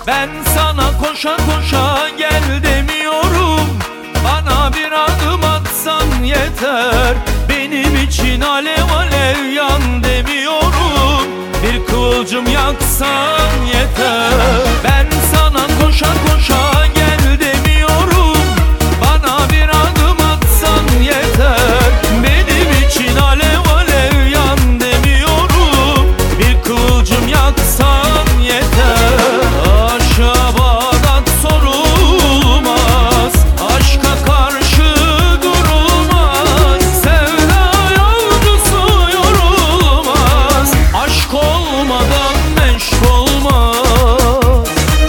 Ben sana koşa koşa gel demiyorum. Bana bir adım atsan yeter. Benim için alev alev yan demiyorum. Bir kıvılcım yaksan yeter. Ben sana koşa koşa gel demiyorum. Bana bir adım atsan yeter. Benim için alev alev yan demiyorum. Bir kıvılcım yaksan yeter. Aşağı Bağdat sorulmaz, aşka karşı durulmaz. Sevda yolcusu yorulmaz, aşk olmadan meşk olmaz.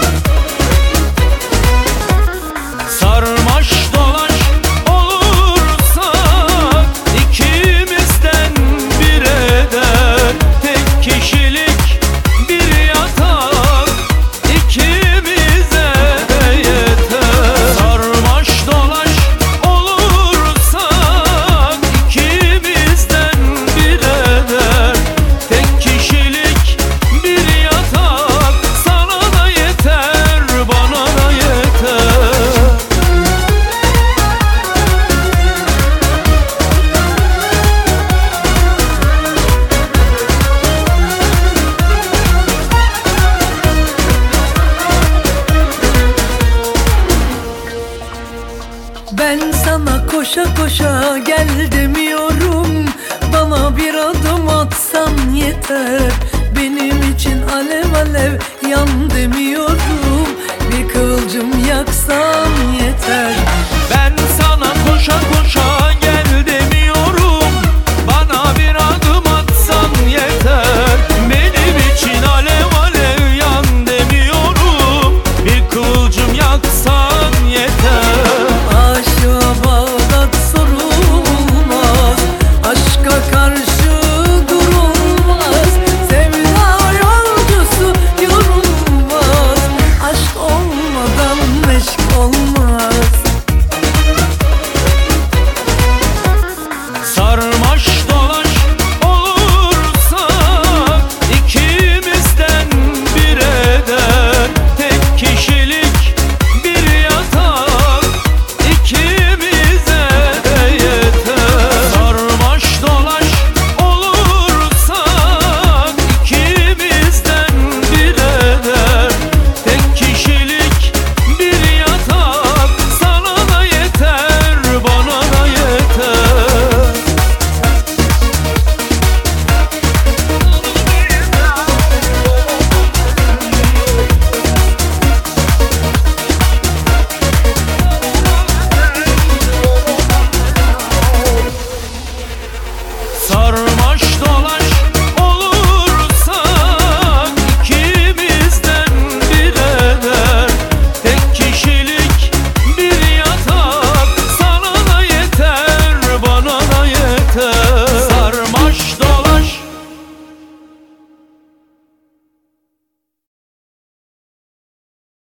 Sarmaş dolaş olursak ikimizden bir eder. Tek kişilik bir yatak ikimize de yeter. Sarmaş dolaş olursak ikimizden bir eder. Tek kişilik bir yatak sana da yeter, bana da yeter. Ben sana koşa koşa gel demiyorum. Bana bir adım atsan yeter. Benim için alev alev yan demiyorum.